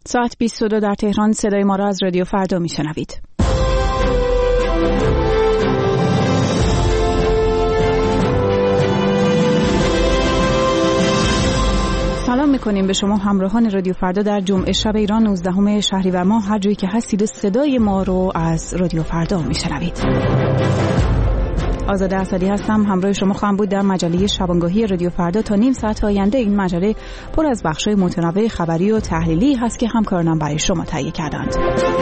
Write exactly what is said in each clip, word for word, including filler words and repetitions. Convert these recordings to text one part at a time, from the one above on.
ساعت بیست و دو در تهران. صدای ما را از رادیو فردا میشنوید. سلام میکنیم به شما همراهان رادیو فردا در جمعه شب ایران نوزدهم شهریور ماه. هر جایی که هستید صدای ما رو از رادیو فردا میشنوید. آزاده اسدی هستم، همراه شما خواهم بود در مجله شبانگاهی رادیو فردا تا نیم ساعت آینده. این مجله پر از بخش‌های متنوع خبری و تحلیلی هست که همکارانم برای شما تهیه کردند.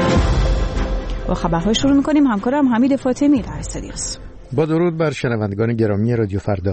با خبرهای شروع می‌کنیم. همکارم حمید فاطمی در استودیوست. با درود بر شنوندگان گرامی رادیو فردا.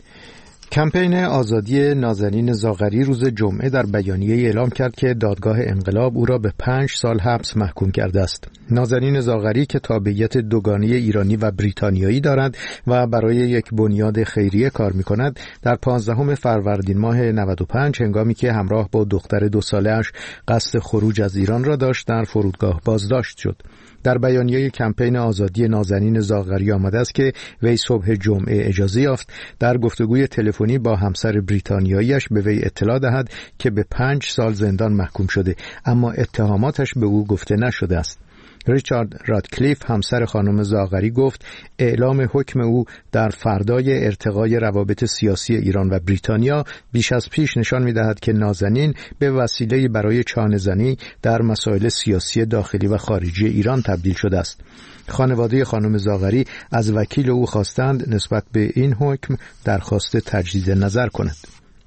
کمپین آزادی نازنین زاغری روز جمعه در بیانیه اعلام کرد که دادگاه انقلاب او را به پنج سال حبس محکوم کرده است. نازنین زاغری که تابعیت دوگانه ایرانی و بریتانیایی دارد و برای یک بنیاد خیریه کار می‌کند، در پانزدهم فروردین ماه نود و پنج هنگامی که همراه با دختر دو ساله‌اش قصد خروج از ایران را داشت، در فرودگاه بازداشت شد. در بیانیه کمپین آزادی نازنین زاغری آمده است که وی صبح جمعه اجازه یافت در گفتگوی تلفنی با همسر بریتانیایی‌اش به وی اطلاع دهد که به پنج سال زندان محکوم شده، اما اتهاماتش به او گفته نشده است. ریچارد رادکلیف همسر خانم زاغری گفت اعلام حکم او در فردای ارتقای روابط سیاسی ایران و بریتانیا بیش از پیش نشان می‌دهد که نازنین به وسیله‌ای برای چانه‌زنی در مسائل سیاسی داخلی و خارجی ایران تبدیل شده است. خانواده خانم زاغری از وکیل او خواستند نسبت به این حکم درخواست تجدید نظر کند.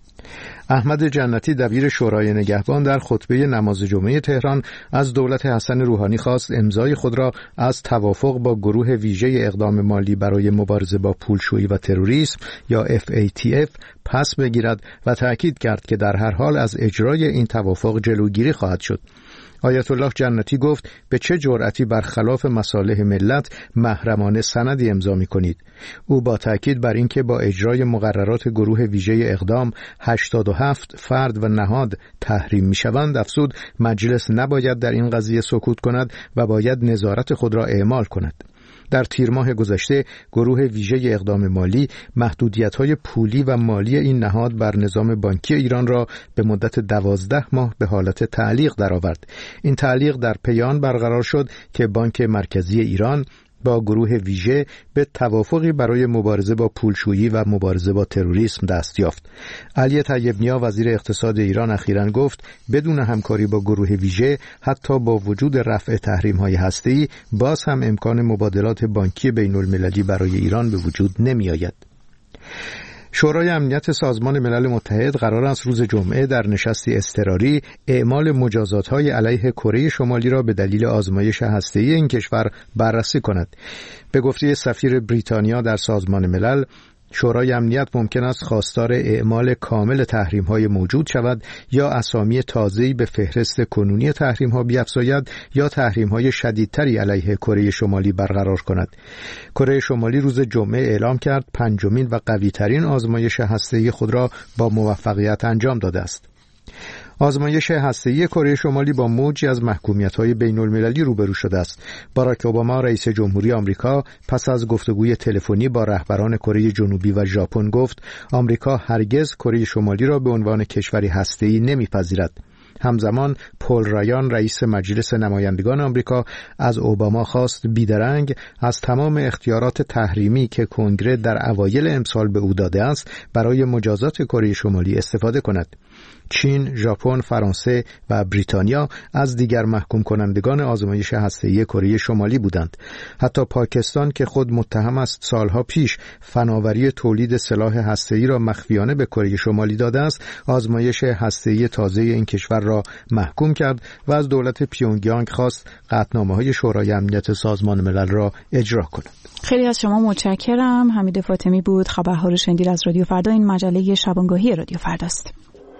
احمد جنتی دبیر شورای نگهبان در خطبه نماز جمعه تهران از دولت حسن روحانی خواست امضای خود را از توافق با گروه ویژه اقدام مالی برای مبارزه با پولشویی و تروریسم یا اف ای تی اف پس بگیرد و تأکید کرد که در هر حال از اجرای این توافق جلوگیری خواهد شد. آیت الله جنتی گفت به چه جرأتی برخلاف مصالح ملت محرمانه سندی امضا می‌کنید؟ او با تاکید بر اینکه با اجرای مقررات گروه ویژه اقدام هشتاد و هفت فرد و نهاد تحریم می‌شوند افزود مجلس نباید در این قضیه سکوت کند و باید نظارت خود را اعمال کند. در تیر ماه گذشته گروه ویژه اقدام مالی محدودیت‌های پولی و مالی این نهاد بر نظام بانکی ایران را به مدت دوازده ماه به حالت تعلیق درآورد. این تعلیق در پیان برقرار شد که بانک مرکزی ایران با گروه ویژه به توافقی برای مبارزه با پولشویی و مبارزه با تروریسم دست یافت. علی طیب‌نیا وزیر اقتصاد ایران اخیراً گفت بدون همکاری با گروه ویژه حتی با وجود رفع تحریم‌های هسته‌ای باز هم امکان مبادلات بانکی بین‌المللی برای ایران به وجود نمی‌آید. شورای امنیت سازمان ملل متحد قرار است روز جمعه در نشستی اضطراری اعمال مجازات‌های علیه کره شمالی را به دلیل آزمایش هسته‌ای این کشور بررسی کند. به گفته سفیر بریتانیا در سازمان ملل، شورای امنیت ممکن است خواستار اعمال کامل تحریم‌های موجود شود یا اسامی تازه‌ای به فهرست کنونی تحریم‌ها بیفزاید یا تحریم‌های شدیدتری علیه کره شمالی برقرار کند. کره شمالی روز جمعه اعلام کرد پنجمین و قوی‌ترین آزمایش هسته‌ای خود را با موفقیت انجام داده است. آزمایش هسته‌ای کره شمالی با موجی از محکومیت‌های بین‌المللی روبرو شده است. باراک اوباما رئیس جمهوری آمریکا پس از گفتگوی تلفنی با رهبران کره جنوبی و ژاپن گفت آمریکا هرگز کره شمالی را به عنوان کشوری هسته‌ای نمی‌پذیرد. همزمان پل رایان رئیس مجلس نمایندگان آمریکا از اوباما خواست بیدرنگ از تمام اختیارات تحریمی که کنگره در اوایل امسال به او داده است برای مجازات کره شمالی استفاده کند. چین، ژاپن، فرانسه و بریتانیا از دیگر محکوم کنندگان آزمایش هسته‌ای کره شمالی بودند. حتی پاکستان که خود متهم است سالها پیش فناوری تولید سلاح هسته‌ای را مخفیانه به کره شمالی داده است، آزمایش هسته‌ای تازه این کشور را محکوم کرد و از دولت پیونگیانگ خواست قطعنامه‌های شورای امنیت سازمان ملل را اجرا کند. خیلی از شما متشکرم. حمید فاطمی بود. خبرها رو شنیدید از رادیو فردا. این مجله شبانگاهی رادیو فرداست.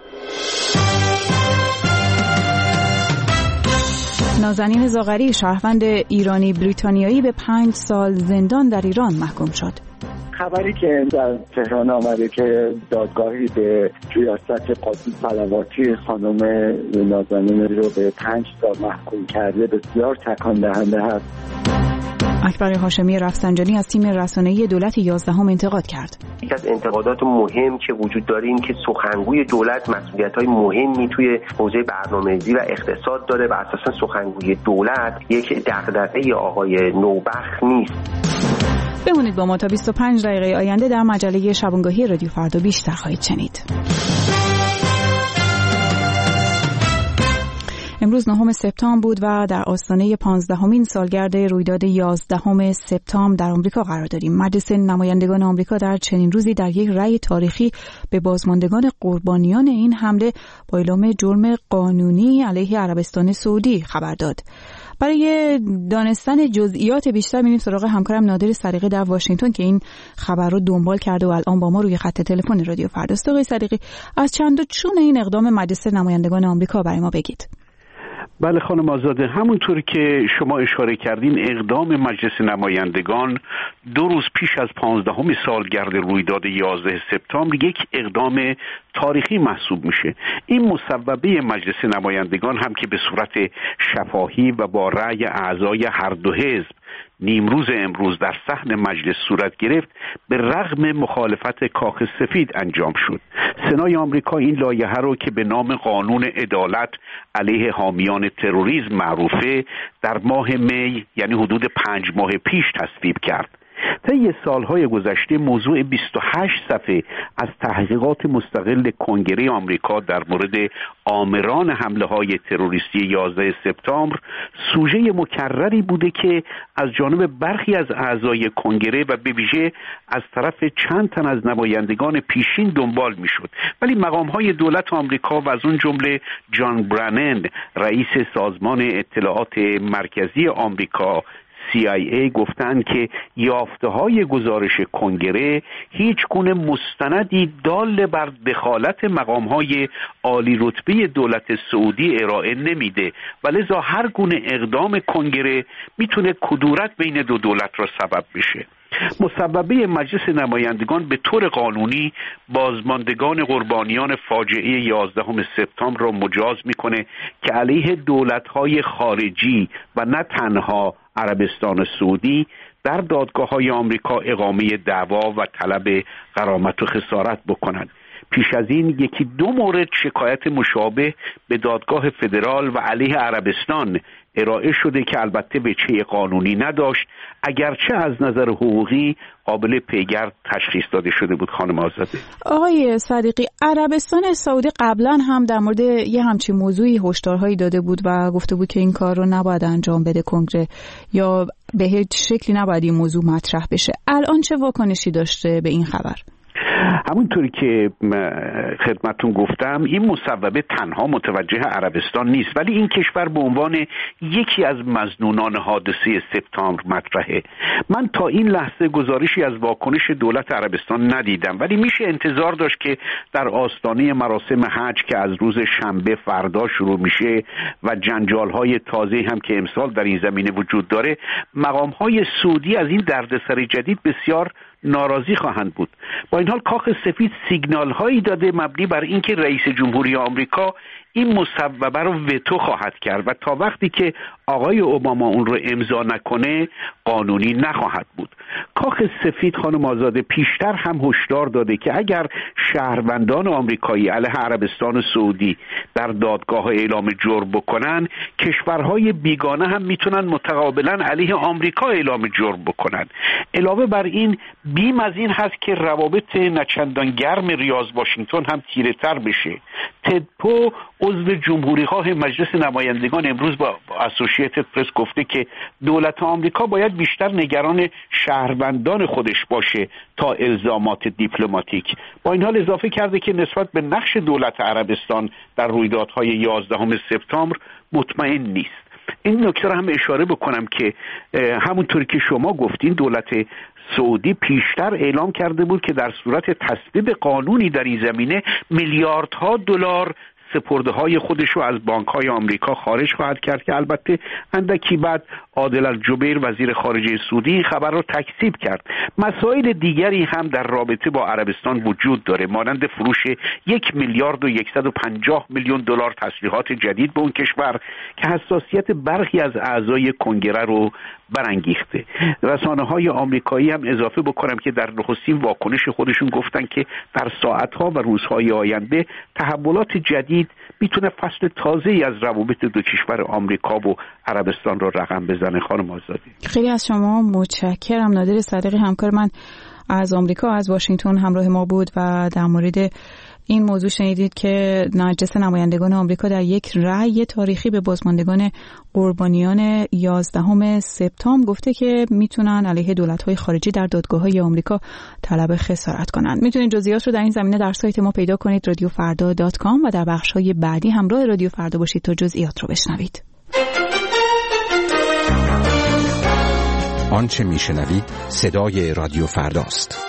نازنین زاغری شهروند ایرانی بریتانیایی به پنج سال زندان در ایران محکوم شد. خبری که در تهران آمده که دادگاهی به ریاست قاضی صلواتی خانم نازنین رو به پنج سال محکوم کرده بسیار تکان دهنده است. اکبر هاشمی رفسنجانی از تیم رسانه‌ای دولت یازدهم انتقاد کرد. یک از انتقادات مهم که وجود داره این که سخنگوی دولت مسئولیت‌های مهمی توی حوزه برنامه‌ریزی و اقتصاد داره و اساساً سخنگوی دولت یک دغدغه آقای نوبخت نیست. بمونید با ما تا بیست و پنج دقیقه آینده در مجله شبانگاهی رادیو فردا بیشتر خواهید شنید. امروز نهم سپتامبر بود و در آستانه پانزدهمین سالگرد رویداد یازدهم سپتامبر در آمریکا قرار داریم. مجلس نمایندگان آمریکا در چنین روزی در یک رأی تاریخی به بازماندگان قربانیان این حمله با اعلام جرم قانونی علیه عربستان سعودی خبر داد. برای دانستن جزئیات بیشتر میریم سراغ همکارم نادر صدیقی در واشنگتن که این خبر رو دنبال کرده و الان با ما روی خط تلفن رادیو فردا است. آقای صدیقی، از چند و چون این اقدام مجلس نمایندگان آمریکا برای ما بگید. بله خانم آزاده، همونطوری که شما اشاره کردین اقدام مجلس نمایندگان دو روز پیش از پانزدهمین سالگرد رویداد یازده سپتامبر یک اقدام تاریخی محسوب میشه. این مصوبه مجلس نمایندگان هم که به صورت شفاهی و با رأی اعضای هر دو حزب نیمروز امروز در صحن مجلس صورت گرفت، به رغم مخالفت کاخ سفید انجام شد. سنای آمریکا این لایحه رو که به نام قانون عدالت علیه حامیان تروریسم معروفه در ماه می، یعنی حدود پنج ماه پیش تصویب کرد. طی سالهای گذشته موضوع بیست و هشت صفحه از تحقیقات مستقل کنگره آمریکا در مورد آمران حمله‌های تروریستی یازده سپتامبر سوژه مکرری بوده که از جانب برخی از اعضای کنگره و به ویژه از طرف چند تن از نمایندگان پیشین دنبال می‌شد، ولی مقام‌های دولت آمریکا و از اون جمله جان برانن رئیس سازمان اطلاعات مرکزی آمریکا سی آی ای گفتند که یافته‌های گزارش کنگره هیچ گونه مستندی دال بر دخالت مقام‌های عالی رتبه دولت سعودی ارائه نمیده و لذا هر گونه اقدام کنگره میتونه کدورت بین دو دولت را سبب بشه. مصوبه مجلس نمایندگان به طور قانونی بازماندگان قربانیان فاجعه یازدهم سپتامبر را مجاز میکنه که علیه دولت‌های خارجی و نه تنها عربستان سعودی در دادگاه‌های آمریکا اقامه دعوا و طلب غرامت و خسارت بکنند. پیش از این یکی دو مورد شکایت مشابه به دادگاه فدرال و علیه عربستان ارائه شده که البته وجه قانونی نداشت، اگرچه از نظر حقوقی قابل پیگرد تشخیص داده شده بود. خانم آزاده. آقای صدیقی، عربستان سعودی قبلا هم در مورد یه همچین موضوعی هشدارهایی داده بود و گفته بود که این کار رو نباید انجام بده کنگره یا به هیچ شکلی نباید این موضوع مطرح بشه. الان چه واکنشی داشته به این خبر؟ همونطوری که خدمتون گفتم این مصوبه تنها متوجه عربستان نیست، ولی این کشور به عنوان یکی از مظنونان حادثه سپتامبر مطرحه. من تا این لحظه گزارشی از واکنش دولت عربستان ندیدم، ولی میشه انتظار داشت که در آستانه مراسم حج که از روز شنبه فردا شروع میشه و جنجال‌های تازه هم که امسال در این زمینه وجود داره، مقام‌های سعودی از این دردسر جدید بسیار ناراضی خواهند بود. با این حال کاخ سفید سیگنال هایی داده مبنی بر اینکه رئیس جمهوری آمریکا این مصوبه رو وتو خواهد کرد و تا وقتی که آقای اوباما اون رو امضا نکنه قانونی نخواهد بود. کاخ سفید خانم آزاده پیشتر هم هشدار داده که اگر شهروندان آمریکایی علیه عربستان سعودی در دادگاه اعلام جرم بکنن، کشورهای بیگانه هم میتونن متقابلا علیه آمریکا اعلام جرم بکنن. علاوه بر این بیم از این هست که روابط نچندان گرم ریاض واشنگتن هم تیره تر بشه. تد پو عضو جمهوری خواه مجلس نمایندگان امروز با اسوسییتد پرس گفته که دولت آمریکا باید بیشتر نگران شهروندان خودش باشه تا الزامات دیپلماتیک. با این حال اضافه کرده که نسبت به نقش دولت عربستان در رویدادهای یازدهم سپتامبر مطمئن نیست. این نکته را هم اشاره بکنم که همونطوری که شما گفتین دولت سعودی پیشتر اعلام کرده بود که در صورت تصویب قانونی در این زمینه میلیاردها دلار سپرده‌های خودش رو از بانک‌های آمریکا خارج خواهد کرد که البته اندکی بعد عادل الجبیر وزیر خارجه سعودی این خبر رو تکذیب کرد. مسائل دیگری هم در رابطه با عربستان وجود داره، مانند فروش یک میلیارد و صد و پنجاه میلیون دلار تسلیحات جدید به اون کشور که حساسیت برخی از اعضای کنگره رو برانگیخته. رسانه‌های آمریکایی هم اضافه بکنم که در نخستین واکنش خودشون گفتن که در ساعت‌ها و روزهای آینده تحولات جدید میتونه فصل تازه‌ای از روابط دو کشور آمریکا و عربستان رو رقم بزنه. خانم آزادی، خیلی از شما متشکرم. نادر صادقی همکار من از آمریکا از واشنگتن همراه ما بود و در مورد این موضوع شنیدید که مجلس نمایندگان آمریکا در یک رأی تاریخی به بازماندگان قربانیان یازدهم سپتامبر گفته که میتونن علیه دولت‌های خارجی در دادگاه‌های آمریکا طلب خسارت کنند. میتونید جزئیات رو در این زمینه در سایت ما پیدا کنید رادیو فردا دات کام و در بخش‌های بعدی همراه رادیو فردا باشید تا جزئیات رو بشنوید. آنچه میشنوید صدای رادیو فرداست.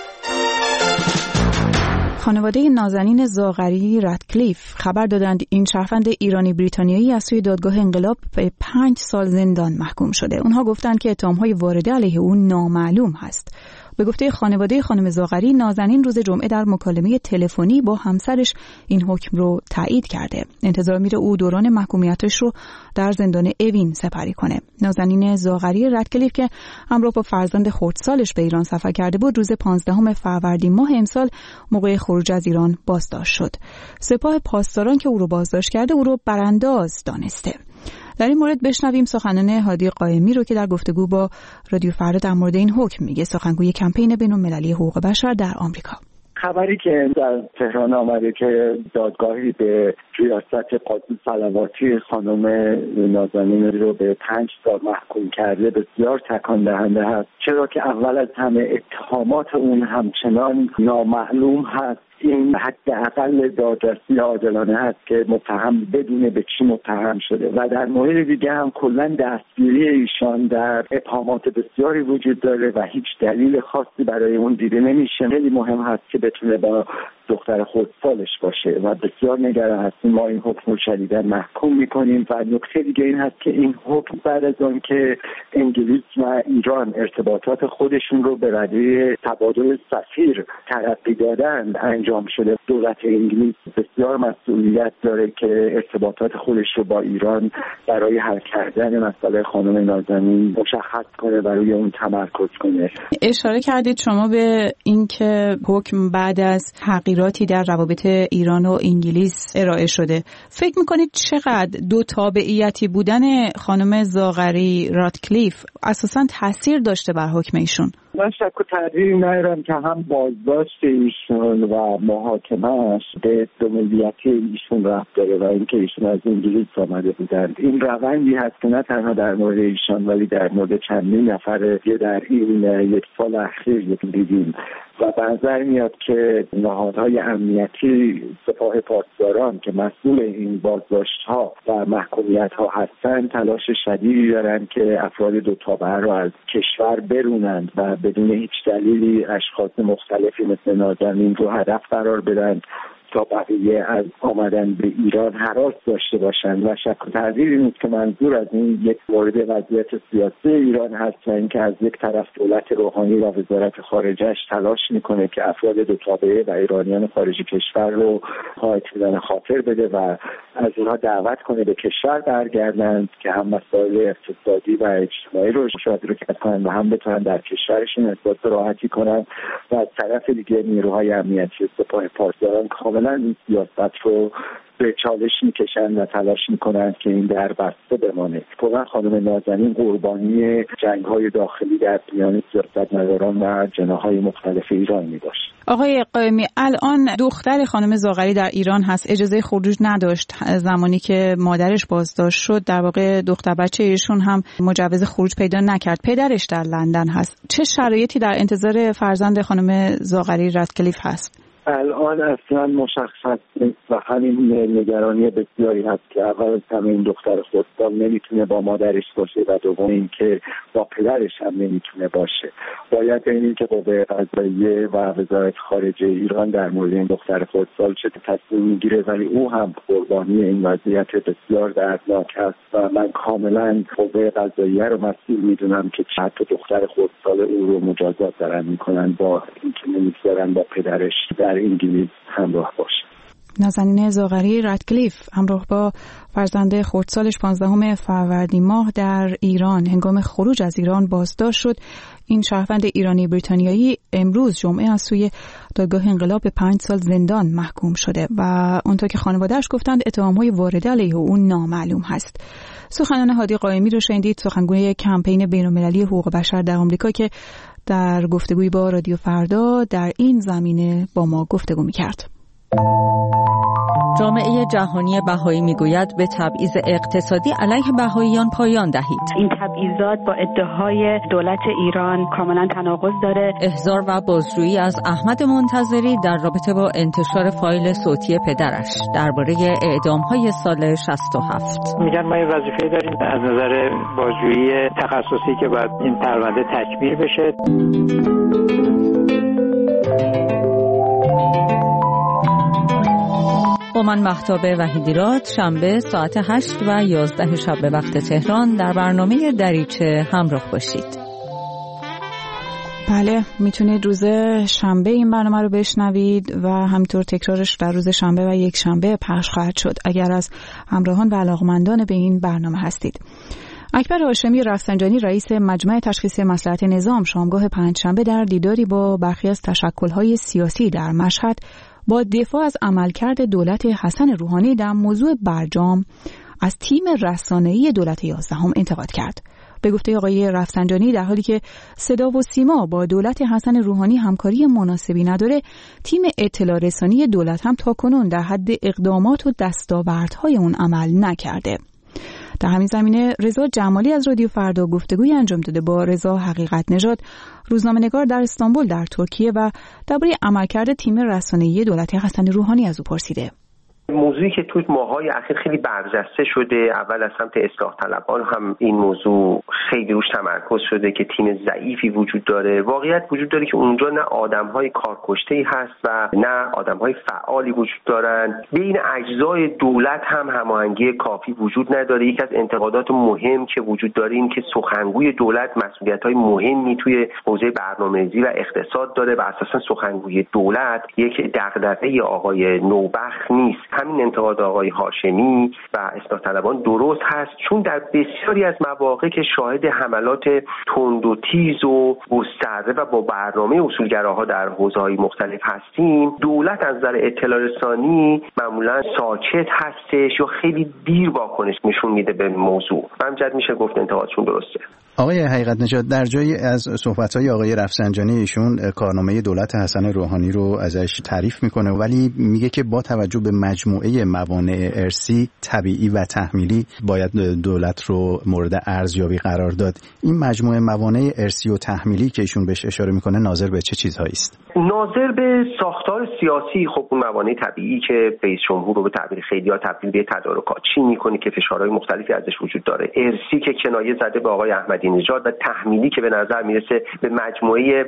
خانواده نازنین زاغری رادکلیف خبر دادند این شهروند ایرانی بریتانیایی از سوی دادگاه انقلاب به پنج سال زندان محکوم شده. اونها گفتند که اتهام‌های وارده علیه او نامعلوم هست. به گفته خانواده خانم زاغری، نازنین روز جمعه در مکالمه تلفنی با همسرش این حکم رو تایید کرده. انتظار میره او دوران محکومیتش رو در زندان اوین سپری کنه. نازنین زاغری رادکلیف که همراه با فرزند خردسالش به ایران سفر کرده بود، روز پانزدهم فروردین ماه امسال موقع خروج از ایران بازداشت شد. سپاه پاسداران که او رو بازداشت کرده او رو برانداز دانسته. در این مورد بشنویم سخنان هادی قائمی رو که در گفتگو با رادیو فردا در مورد این حکم میگه، سخنگوی کمپین بین‌المللی حقوق بشر در آمریکا. خبری که در تهران آمده که دادگاهی به ریاست قاضی صلواتی خانم نازنین رو به پنج سال محکوم کرده بسیار تکان دهنده هست، چرا که اول از همه اتهامات اون همچنان نامعلوم هست. این حداقل دادرسی عادلانه هست که متهم بدونه به چی متهم شده و در مورد دیگه هم کلا دستگیری ایشان در ابهامات بسیاری وجود داره و هیچ دلیل خاصی برای اون دیده نمیشه. خیلی مهم هست که بتونه با دختر خردسالش باشه و بسیار نگران هستیم. ما این حکم رو شدیداً محکوم میکنیم و نکته دیگه این هست که این حکم بعد از آن که انگلیس و ایران ارتباطات خودشون رو به رده تبادل سفیر ترقی دادن انجام شده. دولت انگلیس بسیار مسئولیت داره که ارتباطات خودش رو با ایران برای حل کردن مسئله خانم نازنین مشخص کنه و روی اون تمرکز کنه. اشاره کردید شما به اینکه حکم بعد از تغییراتی در روابط ایران و انگلیس ارائه شده. فکر میکنید چقدر دو تابعیتی بودن خانم زاغری رادکلیف اساساً تاثیر داشته بر حکم ایشون؟ من شک و تردیدی ندارم که هم بازداشت ایشون و محاکمه‌اش به دو ملیتی ایشون ربط داره و اینکه ایشون از انگلیس آمده بودند. این روندی هست که نه تنها در مورد ایشان ولی در مورد چندین نفر که در این یک سال اخیر دیدیم و به نظر میاد که نهادهای امنیتی سپاه پاسداران که مسئول این بازداشت‌ها و محکومیت‌ها هستند تلاش شدیدی دارند که افراد دو تابعه را از کشور برونند و بدون هیچ دلیلی اشخاص مختلفی مثل نازنین رو هدف قرار بدن تا بقیه از آمدن به ایران هراس داشته باشند و شک و تردیدی نیست که منظور از این یک مورد وضعیت سیاسی ایران هست و اینکه از یک طرف دولت روحانی و وزارت خارجه‌اش تلاش میکنه که افراد دو تابعه و ایرانیان خارج کشور رو اطمینان خاطر بده و از اینها دعوت کنه به کشور برگردند که هم مسائل اقتصادی و اجتماعی رو مشاهده کنند و هم بتونن در کشورشون احساس راحتی کنند و از طرف دیگه نیروهای امنیتی سپاه پاسداران کاملا این سیاست رو به چالش میکشن و تلاش میکنند که این در بسته بمانه. واقعا خانم نازنین قربانی جنگ‌های داخلی در میان سیاستمداران و جناح‌های مختلف ایران میباشه. آقای قائمی، الان دختر خانم زاغری در ایران هست، اجازه خروج نداشت. زمانی که مادرش بازداشت شد در واقع دختر بچه ایشون هم مجوز خروج پیدا نکرد. پدرش در لندن هست. چه شرایطی در انتظار فرزند خانم زاغری رادکلیف هست؟ الان اصلا مشخص نیست و همین نگرانی بسیاری هست که اول از همه این دختر خردسال نمیتونه با مادرش باشه و دوم این که با پدرش هم نمیتونه باشه. باید این که قوه قضاییه و وزارت خارجه ایران در مورد این دختر خردسال چه تصمیم میگیره، ولی او هم قربانی این وضعیت بسیار دردناک است و من کاملا قوه قضاییه رو مسئول میدونم که حتی دختر خردسال او رو مجازات دارن میکنن با اینکه نمیذارن با پدرش در انگلیس همراه باشه. نازنین زاغری رادکلیف همراه با فرزند خردسالش پانزدهم فروردین ماه در ایران هنگام خروج از ایران بازداشت شد. این شهروند ایرانی بریتانیایی امروز جمعه از سوی دادگاه انقلاب به پنج سال زندان محکوم شده و اونطور که خانواده‌اش گفتند اتهام‌های وارده علیه او نامعلوم هست. سخنان هادی قائمی رو شنیدید، سخنگوی کمپین بین‌المللی حقوق بشر در آمریکا که در گفتگویی با رادیو فردا در این زمینه با ما گفتگو می‌کرد. جامعه جهانی بهایی میگوید به تبعیض اقتصادی علیه بهاییان پایان دهید. این تبعیضات با ادعاهای دولت ایران کاملا تناقض داره. احضار و بازجویی از احمد منتظری در رابطه با انتشار فایل صوتی پدرش درباره اعدام‌های سال شصت و هفت. میگن ما یه وظیفه داریم از نظر بازجویی تخصصی که باید این پرونده تکمیل بشه. با من مهتاب وحیدیراد شنبه ساعت هشت و یازده شب به وقت تهران در برنامه دریچه همراه باشید. بله، میتونید روز شنبه این برنامه رو بشنوید و همینطور تکرارش در روز شنبه و یک شنبه پخش خواهد شد اگر از همراهان و علاقمندان به این برنامه هستید. اکبر هاشمی رفسنجانی رئیس مجمع تشخیص مصلحت نظام شامگاه پنجشنبه در دیداری با برخی از تشکل‌های سیاسی در مشهد با دفاع از عملکرد دولت حسن روحانی در موضوع برجام از تیم رسانه‌ای دولت یازدهم انتقاد کرد. به گفته آقای رفسنجانی در حالی که صدا و سیما با دولت حسن روحانی همکاری مناسبی نداره، تیم اطلاع رسانی دولت هم تاکنون در حد اقدامات و دستاوردهای اون عمل نکرده. در همین زمینه رضا جمالی از رادیو فردا گفتگوی انجام داده با رضا حقیقت نژاد، روزنامه‌نگار در استانبول در ترکیه و درباره عملکرد تیم رسانه‌ای دولت حسن روحانی از او پرسیده. موضوعی که توی ماهای اخیر خیلی برجسته شده، اول از سمت اصلاح طلبان هم این موضوع خیلی روش تمرکز شده که تیم ضعیفی وجود داره. واقعیت وجود داره که اونجا نه آدم‌های کارکشته‌ای هست و نه آدم‌های فعالی وجود دارن. بین اجزای دولت هم هماهنگی کافی وجود نداره. یکی از انتقادات مهم که وجود داره این که سخنگوی دولت مسئولیت‌های مهمی توی حوزه برنامه‌ریزی و اقتصاد داره و اساساً سخنگوی دولت یک دغدغه آقای نوبخت نیست. همین انتقاد آقای هاشمی و اصلاح طلبان درست هست، چون در بسیاری از مواقع که شاهد حملات تند و تیز و گسترده و با برنامه اصولگراها در حوزه‌های مختلف هستیم، دولت از نظر اطلاع رسانی معمولا ساکت هستش یا خیلی دیر واکنش نشون میده به موضوع. همینجوری میشه گفت انتقادشون درسته. آقای حقیقت نژاد، در جایی از صحبت‌های آقای رفسنجانی ایشون کارنامه دولت حسن روحانی رو ازش تعریف میکنه، ولی میگه که با توجه به مجموعه موانع ارثی، طبیعی و تحمیلی باید دولت رو مورد ارزیابی قرار داد. این مجموعه موانع ارثی و تحمیلی که ایشون بهش اشاره میکنه ناظر به چه چیزهایی است؟ ناظر به ساختار سیاسی. خب اون موانع طبیعی که رئیس جمهور رو به تعبیر خیلی‌ها تبدیل به تدارکات چی میکنه که فشارهای مختلفی ازش وجود داره، ارثی که کنایه زده به آقای احمدی نژاد و تحمیلی که به نظر میرسه به مجموعه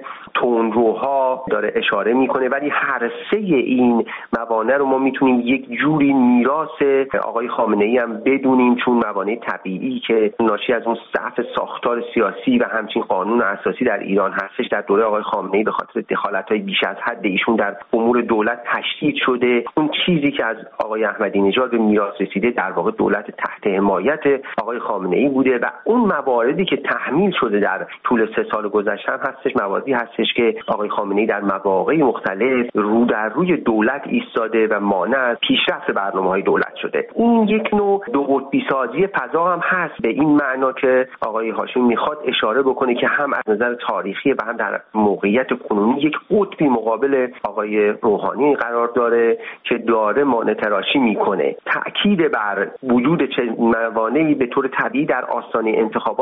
تندروها داره اشاره میکنه. ولی هر سه این موانع رو ما میتونیم یک جوری میراث آقای خامنه‌ای هم بدونیم، چون موانع طبیعی که ناشی از اون ضعف ساختار سیاسی و همچنین قانون اساسی در ایران هستش در دوره آقای خامنه‌ای به خاطر دخالت‌های بیش از حد ایشون در امور دولت تشدید شده. اون چیزی که از آقای احمدی نژاد به میراث رسیده در واقع دولت تحت حمایت آقای خامنه‌ای بوده و اون مواردی که تحمیل شده در طول سه سال گذشته هم هستش، مواردی هستش که آقای خامنه‌ای در مواقع مختلف رو در روی دولت ایستاده و مانع از پیشرفت برنامه‌های دولت شده. این یک نوع دو قطبی سازی فضا هم هست، به این معنا که آقای هاشمی میخواد اشاره بکنه که هم از نظر تاریخی و هم در موقعیت کنونی یک قطبی مقابل آقای روحانی قرار داره که داره مانع تراشی میکنه. تأکید بر وجود چه موانعی به طور طبیعی در آستانه انتخابات هم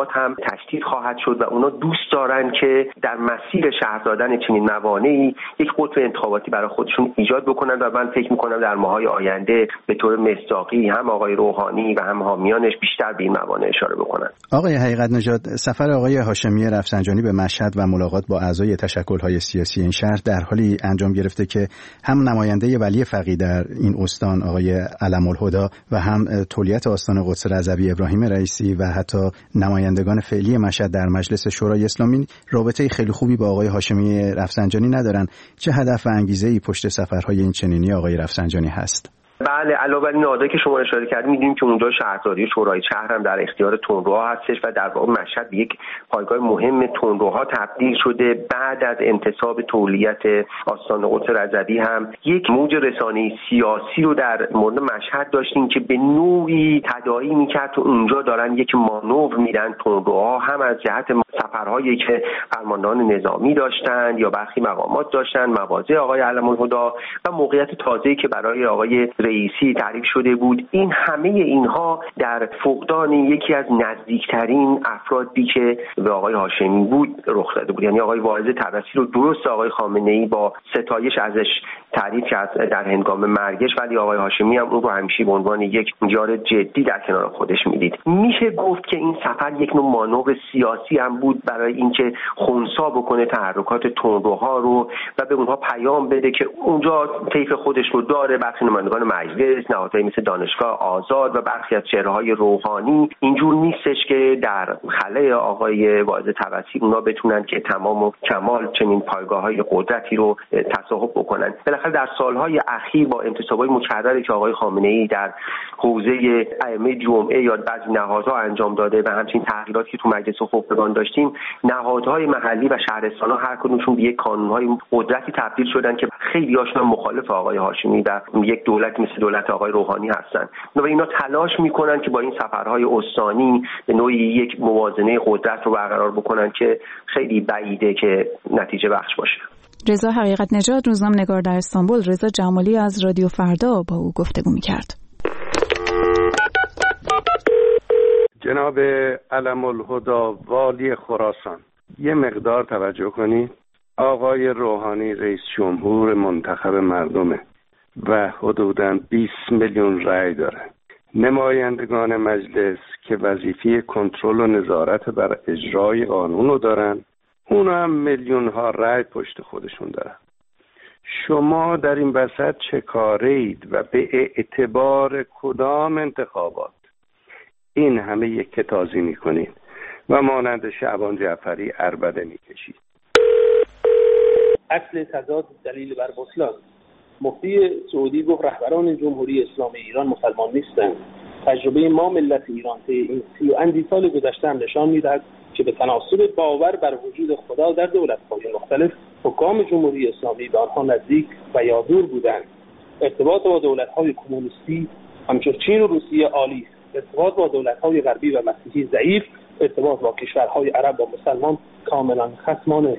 تشدید خواهد شد و اونا دوست دارن که در مسیر شهر دادن چنین موانعی یک قطب انتخاباتی برای خودشون ایجاد بکنن و من فکر میکنم در ماهای آینده به طور مصداقی هم آقای روحانی و هم حامیانش بیشتر به این موانع اشاره بکنن. آقای حقیقت نژاد، سفر آقای هاشمی رفسنجانی به مشهد و ملاقات با اعضای تشکل‌های سیاسی این شهر در حالی انجام گرفته که هم نماینده ولی فقیه در این استان آقای علم‌الهدی و هم تولیت آستان قدس رضوی ابراهیم رئیسی و حتی نمایندگان فعلی مشهد در مجلس شورای اسلامی رابطه خیلی خوبی با آقای هاشمی رفسنجانی ندارن. چه هدف و انگیزه‌ای پشت سفرهای این چنینی آقای رفسنجانی هست؟ بله، علاوه بر این نهادهایی که شما اشاره کردید می‌دونیم که اونجا شهرداری شورای شهر هم در اختیار تندروها هستش و در واقع مشهد به یک پایگاه مهم تندروها تبدیل شده. بعد از انتصاب تولیت آستان قدس رضوی هم یک موج رسانه‌ای سیاسی رو در مورد مشهد داشتیم که به نوعی تداعی می‌کرد که اونجا دارن یک مانور میدن تندروها، هم از جهت سفرهایی که فرماندهان نظامی داشتن یا برخی مقامات داشتن، مواضع آقای علم‌الهدی و موقعیت تازه‌ای که برای آقای رئیسی تعریف شده بود. این همه اینها در فقدان یکی از نزدیکترین افرادی که به آقای هاشمی بود رخ داده بود. یعنی آقای واعظ طبسی رو درست آقای خامنه‌ای با ستایش ازش تعریف کرد در هنگام مرگش، ولی آقای هاشمی هم اون رو همیشه به عنوان یک یار جدی در کنار خودش میدید. میشه گفت که این سفر یک نوع مانور سیاسی هم بود برای اینکه خنثی بکنه تحرکات تندروها رو و به اونها پیام بده که اونجا طیف خودش رو داره. برخی نمایندگان مجلس، نهادهایی مثل دانشگاه آزاد و برخی از چهره‌های روحانی اینجور نیستش که در خلأ آقای واعظ طبسی اونا بتونن که تمام و کمال چنین پایگاه‌های قدرتی رو تصاحب بکنن. بالاخره در سالهای اخیر با انتصاب‌های مکرری که آقای خامنه‌ای در حوزه ائمه جمعه یا بعضی نهادها انجام داده و همچنین تغییراتی که تو مجلس خبرگان داشتیم، نهادهای محلی و شهرستان‌ها هر کدومشون به یک کانون‌های قدرتی تبدیل شدن که خیلی هاشون مخالف آقای هاشمی و یک دولت مثل دولت آقای روحانی هستن و اینا تلاش میکنن که با این سفرهای استانی به نوعی یک موازنه قدرت رو برقرار بکنن که خیلی بعیده که نتیجه بخش باشه. رضا حقیقت نژاد، روزنامه‌نگار در استانبول، رضا جمالی از رادیو فردا با او گفتگو میکرد. جناب علم‌الهدی والی خراسان، یه مقدار توجه کنید. آقای روحانی رئیس جمهور منتخب مردمه و حدوداً بیست میلیون رأی داره. نمایندگان مجلس که وظیفه کنترل و نظارت بر اجرای قانون رو دارن، اونا هم میلیون ها رأی پشت خودشون دارن. شما در این وسط چه کاره اید و به اعتبار کدام انتخابات این همه یک کتازی میکنید و مانند شعبان جعفری عربده میکشید؟ اصل تضاد دلیل بر بطلان. مفتی سعودی گفت رهبران جمهوری اسلامی ایران مسلمان نیستند. تجربه ما ملت ایران طی این سی و اندی سال گذشته هم نشان می‌دهد که به تناسب باور بر وجود خدا در دولت‌های مختلف حکام جمهوری اسلامی به آنها نزدیک و یا دور بودند. ارتباط با دولت‌های کمونیستی همچون چین و روسیه عالی است. ارتباط با دولت‌های غربی و مسیحی ضعیف. ارتباط با کشورهای عرب و مسلمان کاملا خصمانه.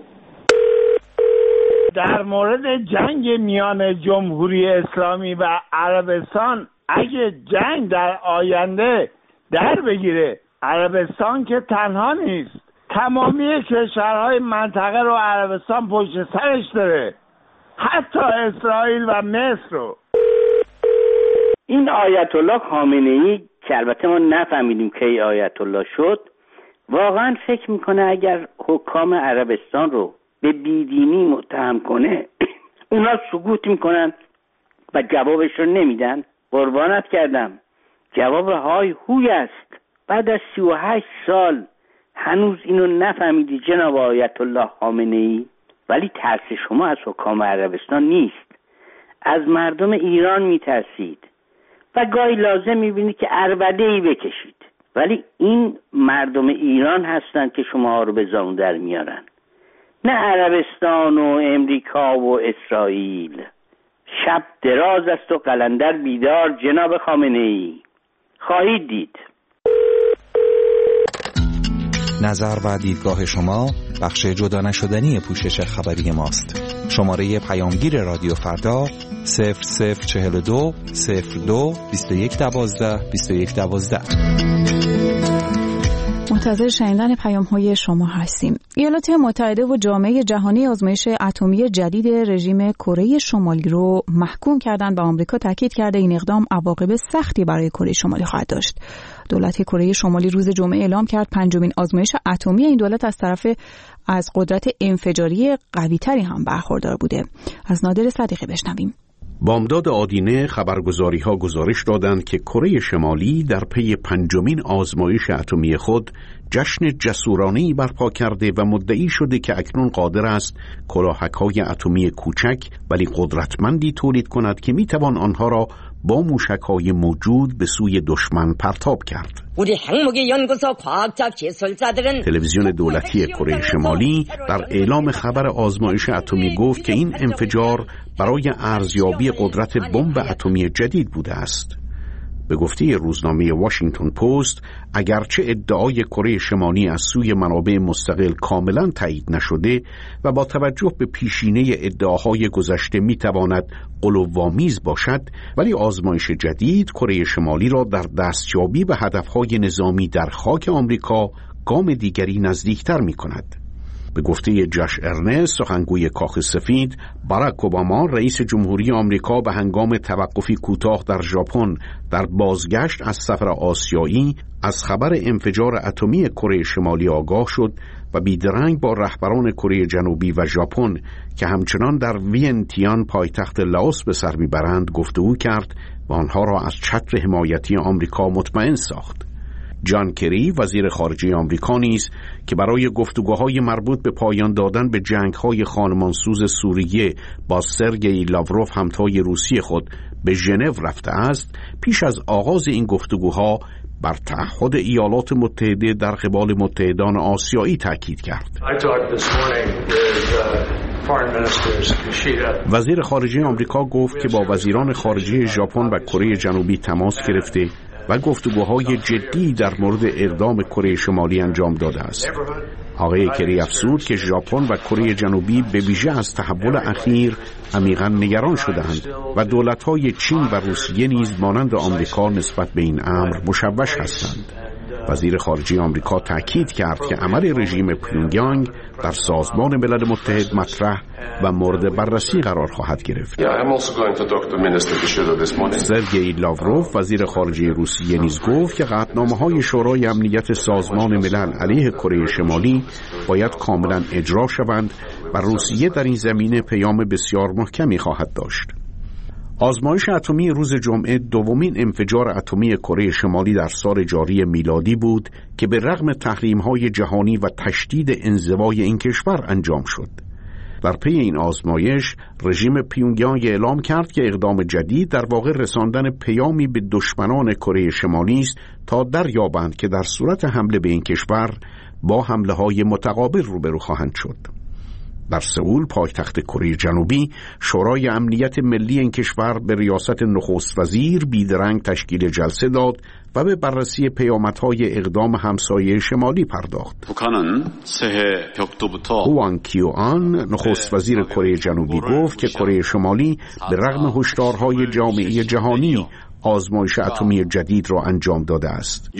در مورد جنگ میان جمهوری اسلامی و عربستان، اگه جنگ در آینده در بگیره، عربستان که تنها نیست، تمامی کشورهای منطقه رو عربستان پشت سرش داره، حتی اسرائیل و مصر رو. این آیت الله خامنه‌ای که البته ما نفهمیدیم کی آیت الله شد، واقعا فکر میکنه اگر حکام عربستان رو به بیدینی متهم کنه اونا سکوت میکنن و جوابش رو نمیدن؟ قربانت کردم، جواب های هوی است. بعد از سی و هشت سال هنوز اینو نفهمیدی جناب آیت الله خامنه‌ای؟ ولی ترس شما از حکام عربستان نیست، از مردم ایران میترسید و گاهی لازم میبینید که عربده‌ای بکشید، ولی این مردم ایران هستند که شما رو به زانو در میارن، نه عربستان و امریکا و اسرائیل. شب دراز است و قلندر بیدار جناب خامنه‌ای، خواهید دید. نظر و دیدگاه شما بخش جدا نشدنی پوشش خبری ماست. شماره پیامگیر رادیو فردا صفر صفر چهل و دو صفر دو بیست و یک دوازده بیست و یک دوازده. منتظر شنیدن پیام‌های شما هستیم. ایالات متحده و جامعه جهانی آزمایش اتمی جدید رژیم کره شمالی رو محکوم کردند و آمریکا تاکید کرده این اقدام عواقب سختی برای کره شمالی خواهد داشت. دولت کره شمالی روز جمعه اعلام کرد پنجمین آزمایش اتمی این دولت از طرف از قدرت انفجاری قوی‌تری هم برخوردار بوده. از نادر صدیقی بشنویم. بامداد آدینه خبرگزاری‌ها گزارش دادند که کره شمالی در پی پنجمین آزمایش اتمی خود جشن جسورانه‌ای برپا کرده و مدعی شده که اکنون قادر است کلاهک‌های اتمی کوچک ولی قدرتمندی تولید کند که می‌توان آنها را با موشک‌های موجود به سوی دشمن پرتاب کرد. تلویزیون دولتی کره شمالی در اعلام خبر آزمایش اتمی گفت که این انفجار برای ارزیابی قدرت بمب اتمی جدید بوده است. به گفته روزنامه واشنگتن پست، اگرچه ادعای کره شمالی از سوی منابع مستقل کاملا تایید نشده و با توجه به پیشینه ادعاهای گذشته میتواند غلوآمیز باشد، ولی آزمایش جدید کره شمالی را در دستیابی به هدفهای نظامی در خاک آمریکا گام دیگری نزدیکتر میکند. به گفته جاش ارنست، سخنگوی کاخ سفید، باراک اوباما رئیس جمهوری آمریکا به هنگام توقفی کوتاه در ژاپن در بازگشت از سفر آسیایی از خبر انفجار اتمی کره شمالی آگاه شد و بیدرنگ با رهبران کره جنوبی و ژاپن که همچنان در وینتیان پایتخت لاوس به سر میبرند گفتگو کرد و آنها را از چتر حمایتی آمریکا مطمئن ساخت. جان کری وزیر خارجه آمریکا نیز که برای گفتگوهای مربوط به پایان دادن به جنگ‌های خانمانسوز سوریه با سرگئی لاوروف همتای روسی خود به ژنو رفته است، پیش از آغاز این گفتگوها بر تعهد ایالات متحده در قبال متحدان آسیایی تاکید کرد. وزیر خارجه آمریکا گفت که با وزیران خارجه ژاپن و کره جنوبی تماس گرفته و گفتگوهای جدی در مورد اقدام کره شمالی انجام داده است. آقای کری افزود که ژاپن و کره جنوبی به ویژه از تحول اخیر عمیقاً نگران شدند و دولت‌های چین و روسیه نیز مانند آمریکا نسبت به این امر مشوش هستند. وزیر خارجه آمریکا تاکید کرد که عمل رژیم پیونگیانگ در سازمان ملل متحد مطرح و مورد بررسی قرار خواهد گرفت. سرگئی لاوروف وزیر خارجه روسیه نیز گفت که قطعنامه‌های شورای امنیت سازمان ملل علیه کره شمالی باید کاملا اجرا شوند و روسیه در این زمینه پیام بسیار محکمی خواهد داشت. آزمایش اتمی روز جمعه دومین انفجار اتمی کره شمالی در سال جاری میلادی بود که به رغم تحریم‌های جهانی و تشدید انزوای این کشور انجام شد. در پی این آزمایش رژیم پیونگیانگ اعلام کرد که اقدام جدید در واقع رساندن پیامی به دشمنان کره شمالی است تا دریابند که در صورت حمله به این کشور با حمله‌های متقابل روبرو خواهند شد. در سئول پایتخت کره جنوبی، شورای امنیت ملی این کشور به ریاست نخست وزیر بیدرنگ تشکیل جلسه داد و به بررسی پیامدهای اقدام همسایه شمالی پرداخت. هوان کیوآن نخست وزیر کره جنوبی گفت که کره شمالی به رغم هشدارهای جامعه جهانی آزمایش اتمی جدید را انجام داده است.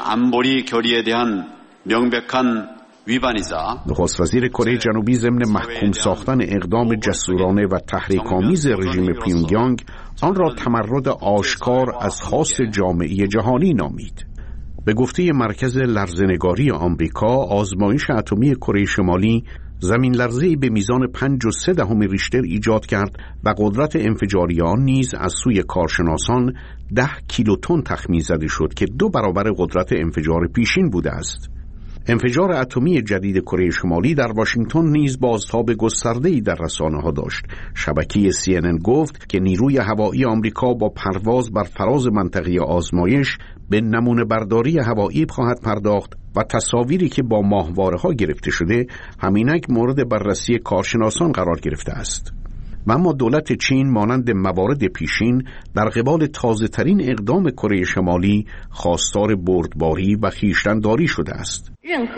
نخست وزیر کره جنوبی ضمن محکوم ساختن اقدام جسورانه و تحریک‌آمیز رژیم پیونگیانگ آن را تمرد آشکار از خواست جامعه جهانی نامید. به گفته مرکز لرزه‌نگاری آمریکا، آزمایش اتمی کره شمالی زمین لرزه‌ای به میزان پنج و سه دهم ریشتر ایجاد کرد و قدرت انفجاری آن نیز از سوی کارشناسان ده کیلوتن تخمین زده شد که دو برابر قدرت انفجار پیشین بوده است. انفجار اتمی جدید کره شمالی در واشنگتن نیز بازتاب گسترده‌ای در رسانه‌ها داشت. شبکه سی ان ان گفت که نیروی هوایی آمریکا با پرواز بر فراز منطقه آزمایش به نمونه برداری هوایی خواهد پرداخت و تصاویری که با ماهواره‌ها گرفته شده همینک مورد بررسی کارشناسان قرار گرفته است. و اما دولت چین مانند موارد پیشین در قبال تازه‌ترین اقدام کره شمالی خواستار بردباری و خویشتن‌داری شده است.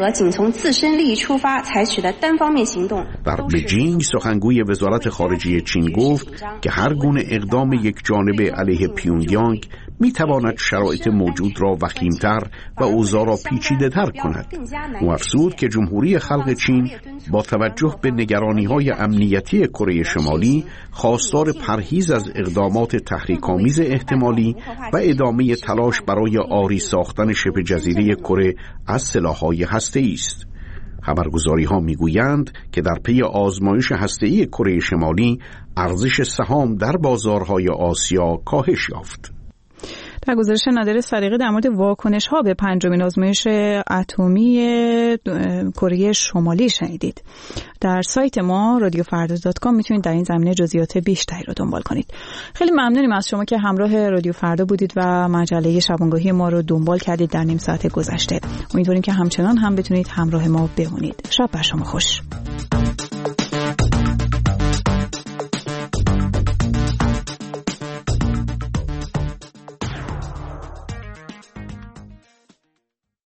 در بیجینگ سخنگوی وزارت خارجه چین گفت که هر گونه اقدام یک جانبه علیه پیونگیانگ میتواند شرایط موجود را وخیمتر و اوضاع را پیچیده‌تر کند. او افزود که جمهوری خلق چین با توجه به نگرانی‌های امنیتی کره شمالی خواستار پرهیز از اقدامات تحریک‌آمیز احتمالی و ادامه تلاش برای عاری ساختن شبه جزیره کره از سلاح‌های هسته‌ای است. خبرگزاری‌ها می‌گویند که در پی آزمایش هسته‌ای کره شمالی ارزش سهام در بازارهای آسیا کاهش یافت. در گزارش نادر صدیقی در مورد واکنش ها به پنجمین آزمایش اتمی کره شمالی شنیدید. در سایت ما رادیو فردا دات کام میتونید در این زمینه جزئیات بیشتری رو دنبال کنید. خیلی ممنونیم از شما که همراه رادیو فردا بودید و مجله شبانگاهی ما رو دنبال کردید در نیم ساعت گذشته. امیدواریم که همچنان هم بتونید همراه ما بمونید. شب بر شما خوش.